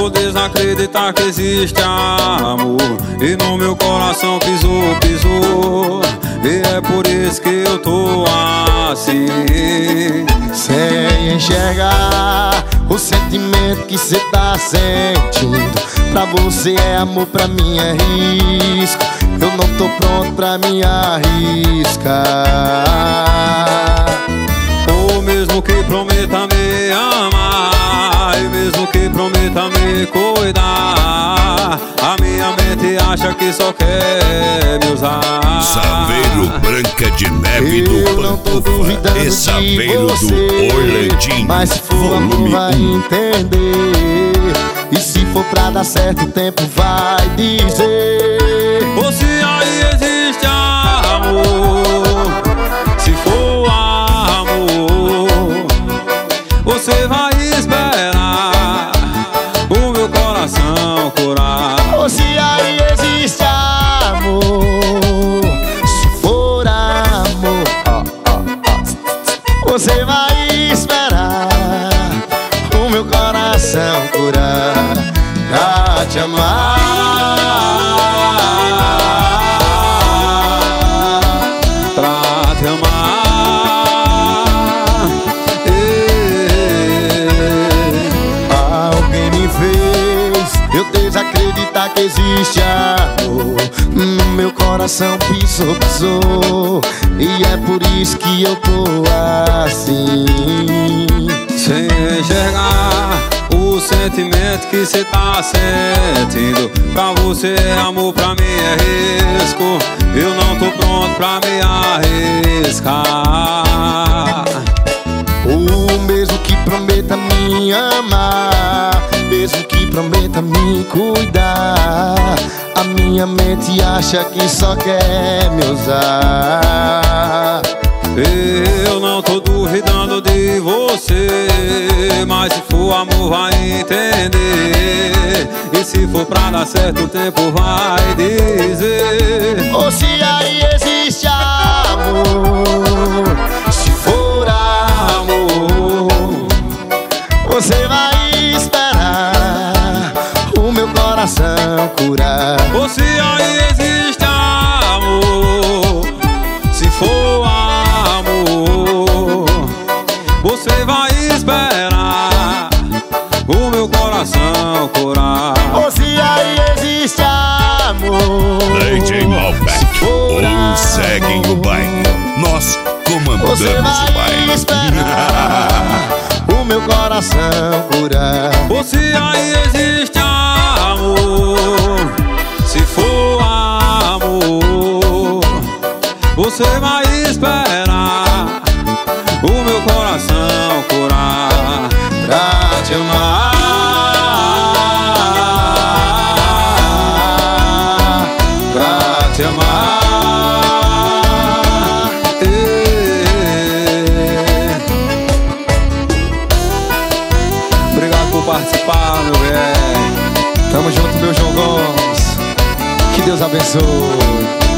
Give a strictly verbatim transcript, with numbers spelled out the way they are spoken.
tô desacreditar que existe amor, e no meu coração pisou, pisou. E é por isso que eu tô assim, sem enxergar o sentimento que cê tá sentindo. Pra você é amor, pra mim é risco. Eu não tô pronto pra me arriscar. Ou mesmo que prometa me amar, e mesmo que prometa me cuidar, a minha mente acha que só quer me usar. Saveiro Branca de Neve do Eu não tô Pantufa duvidando e Saveiro de você, do Orlandinho, mas se for amor volume vai um. entender. E se for pra dar certo, o tempo vai dizer. Ou se aí existe amor, se for amor, você vai esperar o meu coração curar. Ou se aí existe amor, se for amor, ó, ó, ó, você vai esperar o meu coração curar pra te amar, pra te amar. Alguém me fez eu desacreditar que existe amor. No meu coração pisou, pisou. E é por isso que eu tô assim, sem enxergar o sentimento que cê tá sentindo. Pra você é amor, pra mim é risco. Eu não tô pronto pra me arriscar. o mesmo que prometa me amar, mesmo que prometa me cuidar, a minha mente acha que só quer me usar. Eu não tô duvidando de você, mas se for amor vai entender. E se for pra dar certo, o tempo vai dizer. Ou se aí existe amor, se for amor, você vai esperar o meu coração curar. Ou se aí existe amor, se for amor, você vai esperar o meu coração curar. Ou se aí existe amor, D J Malbec, ou seguem o baile, nós comandamos você o vai baile. esperar o meu coração curar. Ou se aí existe amor, se for amor, você vai esperar o meu coração curar Pra te amar, pra te amar. Obrigado por participar, meu velho. tamo junto, meu João Gomes. Que Deus abençoe.